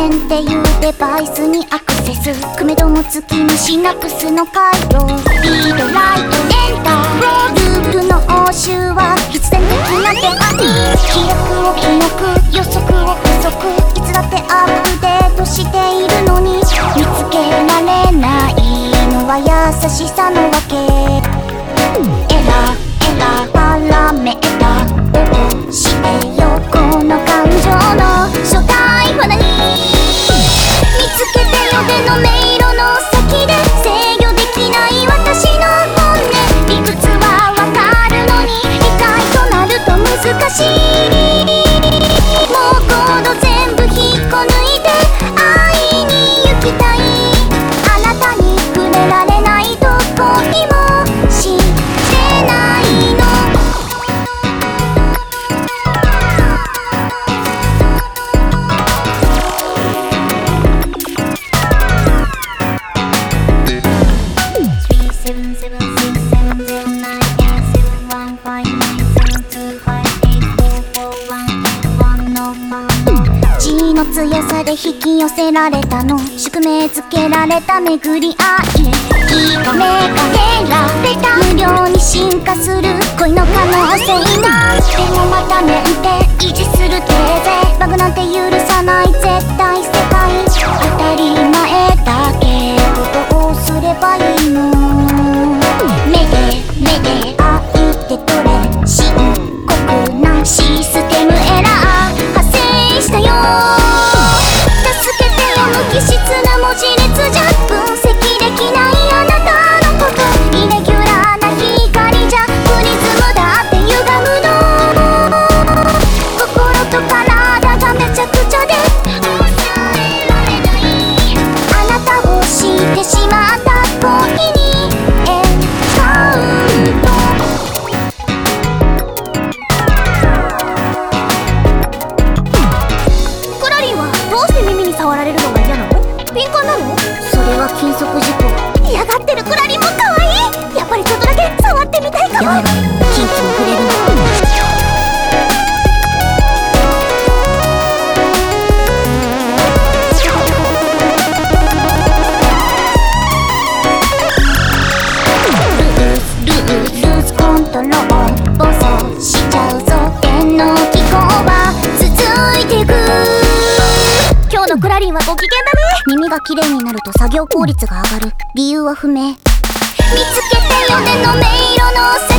線っていうデバイスにアクセス、クメドも付きにシナプスの回路、リードライトエンター、ループの報酬は必然的な出会い、飛躍を記録、予測を不足、いつだってアップデートしているのに見つけられないのは優しさのわけ。パラメータをしてよ、この感情の初代ファナに見つけてよ、での迷路の先で制御できない私の本音、理屈はわかるのに理解となると難しい、もうコード全部引っこ抜いて会いに行きたい、あなたに触れられないどこにも知れないの。G の強さで引き寄せられたの、宿命づけられた巡り合い、きらめかけられた無料に進化する恋の可能性なんてもまたメンテ維持するテーゼ、バグなんて許さない絶対世界、当たり前だけどどうすればいいの、目で相手取れ、深刻なシステムエラー発生したよ、助けてよ、無機質な文字列じゃ分析できないあなたのこと、イレギュラーな光じゃプリズムだって歪むの、心と体がめちゃくちゃで抑えられない、あなたを知ってしまった恋にエンカウント。クラリンはどうして耳に触られるのが嫌なの？敏感なの？それは禁則事項。嫌がってるクラリンも可愛い。やっぱりちょっとだけ触ってみたいかも。やめろ、禁忌に触れるの。ルーズコントロール暴走しちゃうぞ、電の機構は続いていく。今日のクラリンはご機嫌だね。耳が綺麗になると作業効率が上がる。理由は不明。見つけてよ、での迷路の